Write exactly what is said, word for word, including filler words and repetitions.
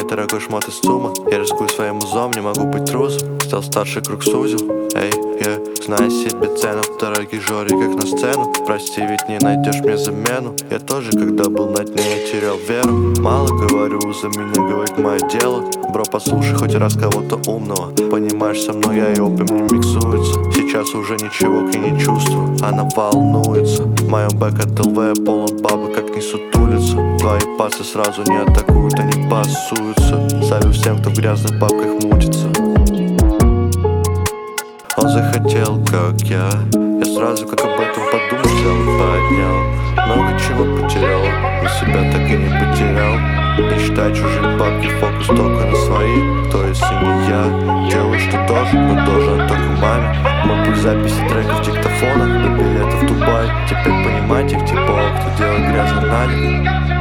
дорогой шмот из ЦУМа. Я рискую своим узом, не могу быть трусом. Стал старший, круг сузил. Эй, я знаю себе цену в дороге Жори, как на сцену. Прости, ведь не найдешь мне замену. Я тоже, когда был на дне, я терял веру. Мало говорю, за меня говорит мое дело. Бро, послушай хоть раз кого-то умного. Понимаешь, со мной я и опиум не миксуется. Сейчас уже ничего к ней не чувствую. Она волнуется. В моем бэк от ЛВ полон бабы, как не сутулится. Твои пасы сразу не атакуют, они пасуются. Салют всем, кто в грязных бабках мутится. Он захотел, как я. Я сразу, как об этом подумал, взял и поднял. Много чего потерял, но себя так и не потерял. Не считай чужие бабки, фокус только на свои. Кто если не я? Делаю, что должен, но должен только маме. Мой путь записи треков в диктофонах, до билета в Дубай. Теперь понимать их типа, кто делает грязный налик.